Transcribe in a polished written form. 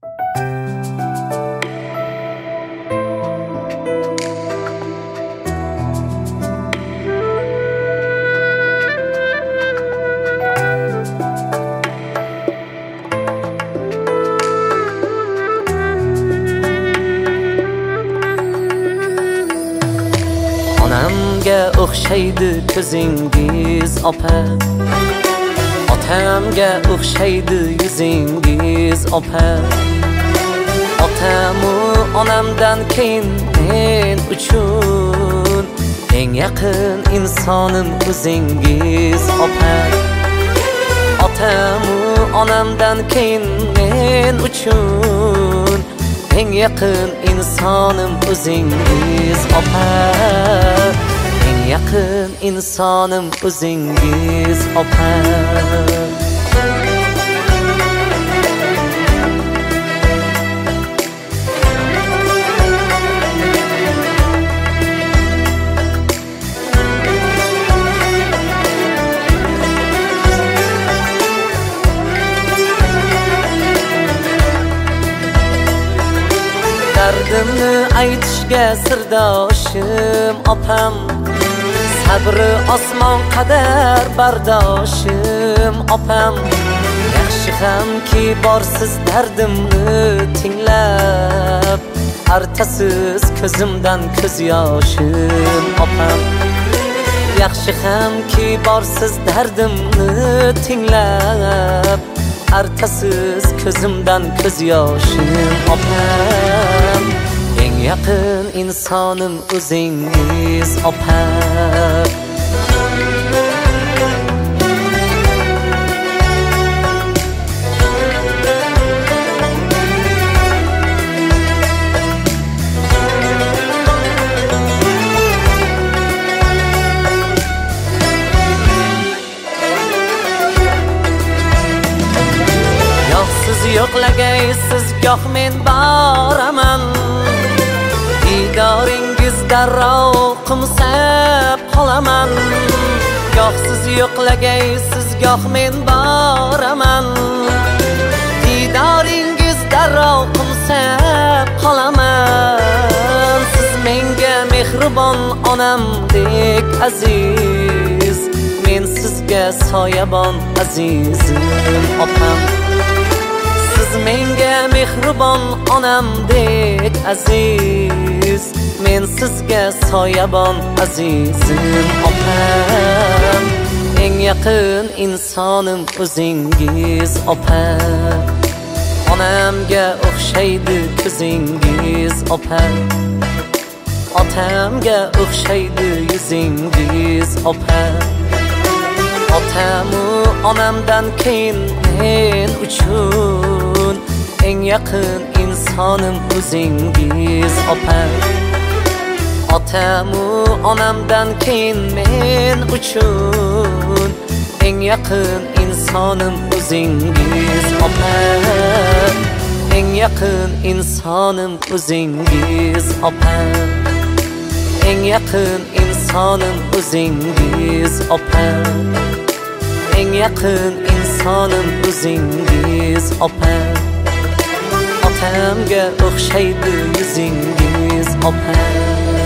Onamga o'xshaydi ko'zingiz opa, otamga o'xshaydi yuzingiz opa. Otamu onamdan keyin men uchun eng yaqin insonim o'zingiz opa. Otamu onamdan keyin men uchun eng yaqin insonim o'zingiz opa. Eng yaqin insonim o'zingiz opa. Dardimni aytishga sirdoshim opam, sabri osmon qadar bardoshim opam. Yaxshi hamki borsiz dardimni tinglab, artasiz ko'zimdan ko'z yoshim opam. Yaxshi hamki borsiz dardimni tinglab, artasiz ko'zimdan ko'z yoshim opam. Eng yaqin insonim o'zingiz opa. Siz yo'qlagaysiz goh men boraman, didoringiz darrov qimsab qolaman. Goh siz yo'qlagaysiz goh men boraman, didoringiz darrov qimsab qolaman. Siz menga mehribon onamdek aziz, men sizga soyabon azizim opam. Siz menga mehribon onamdek aziz, men sizga soyabon azizim opam. Eng yaqin insonim o'zingiz opa. Onamga o'xshaydi ko'zingiz opa, otamga o'xshaydi yuzingiz opa. Otamu onamdan keyin men uchun eng yaqin insonim o'zingiz opa. Otamu onamdan keyin men uchun eng yaqin insonim o'zingiz opa. Eng yaqin insonim o'zingiz opa. Eng yaqin insonim o'zingiz opa. Eng yaqin insonim o'zingiz opa. Otamga o'xshaydi yuzingiz opa.